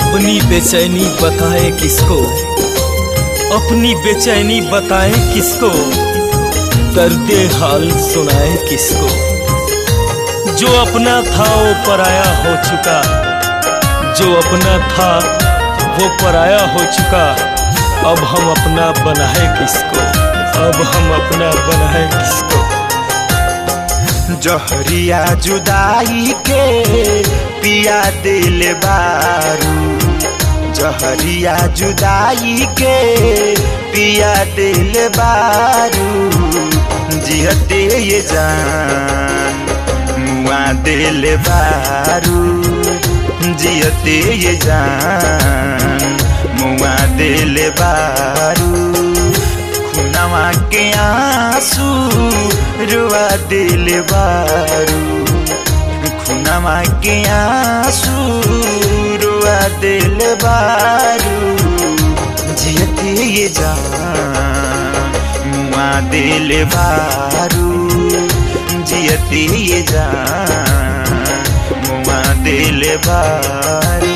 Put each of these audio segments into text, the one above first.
अपनी बेचैनी बताए किसको, अपनी बेचैनी बताए किसको, दर्दे हाल सुनाए किसको। जो अपना था वो पराया हो चुका, जो अपना था वो पराया हो चुका। अब हम अपना बनाए किसको, अब हम अपना बनाए किसको। जहरिया जुदाई के पिया दिल बारू, जहरिया जुदाई के पिया दिल बारू। जिहते ये जान मुआ दिल बारू, जिहते ये जान मुआ दिल बारू। खुनवा के आंसू रुआ दिल बारू, खुनवा के आंसू रुआ दिल बारू। जियते ये जान मुआ दिल बारू, जियते ये जान मुआ दिल बारू।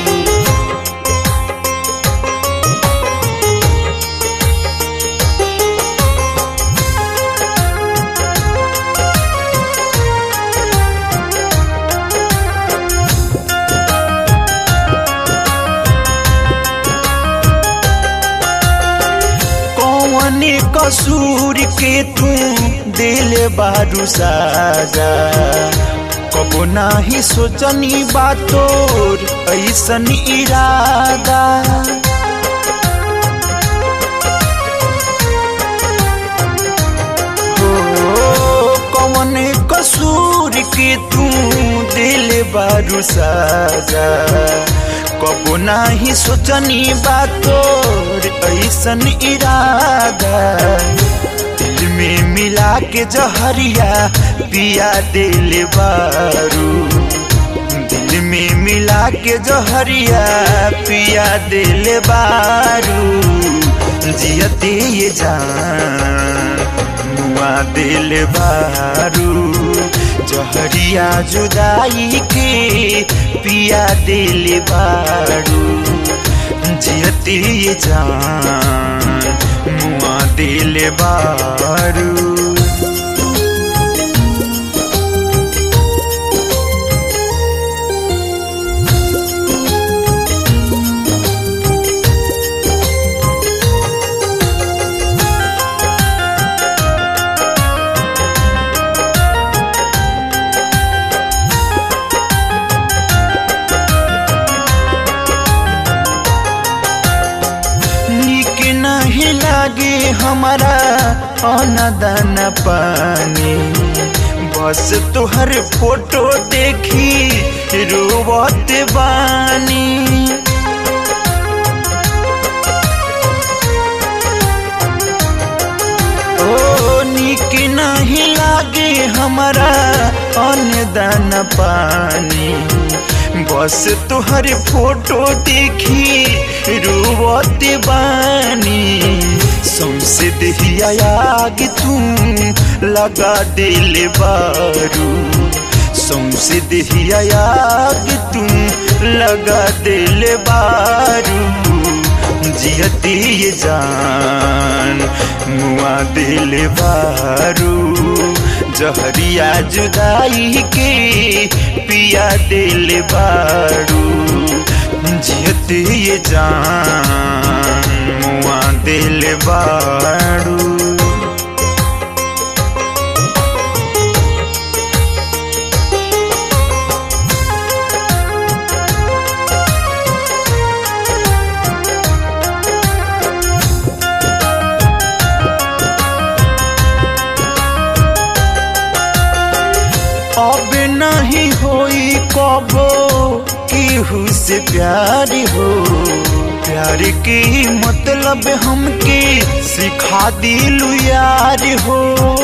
कौने कसूर के तू दिल बारू साजा। कबो नाही सोचनी बातोर ऐसन इरादा। हो कौने कसूर के तू दिल बारू साजा। कबो नाही सोचनी बातोर ऐसन इरादा। दिल में मिला के जहरिया पिया दिल बारू, दिल में मिला के जहरिया पिया दिल बारू। जियते ये जान मुआ दिल बारू, जहरिया जुदाई के पिया दिल बारू। जियते ये जान मुआ दिल बारू। नहीं लागे हमारा अनदान पानी, बस तुहर फोटो देखी रोवत बानी। ओ निक नहीं लागे हमारा अनदान पानी, बस तुहर फोटो देखी रोवत बानी। सौंसे दहिया आग तू लगा दिल बारू, सौंसे दहिया आग तू लगा दिल बारू। जियते ये जान मुआ दिल बारू, जहरिया जुदाई के पिया दिल बारू। जियते ये जान मुआ दिल बारू। अब नहीं होई कबो केहू से प्यार हो, प्यार के मतलब हमके सिखा दिलू यार हो।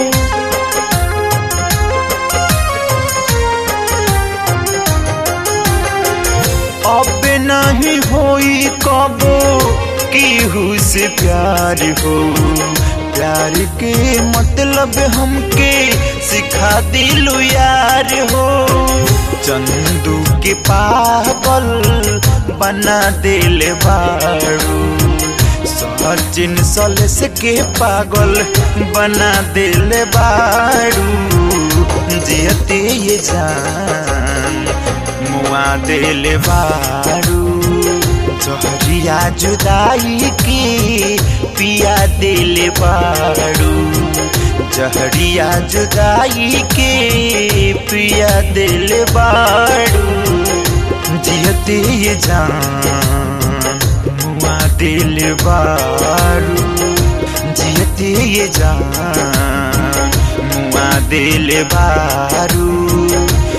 अब नहीं होई कबो केहू से प्यार हो, प्यार के मतलब हमके सिखा दिलू यार हो। चंदू के पागल बना दिल बारू, सचिन सलस के पागल बना दिल बारू, जियते ये जान मुआ दिल बारू, जहरिया जुदाई के पिया दिल बारू, जहरिया जुदाई के पिया दिल बारू, जियते ये जान मुआ दिल बारू, जियते ये जान मुआ दिल बारू,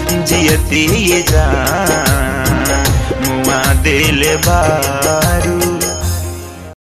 जियते ये जान मुआ दिल बारू।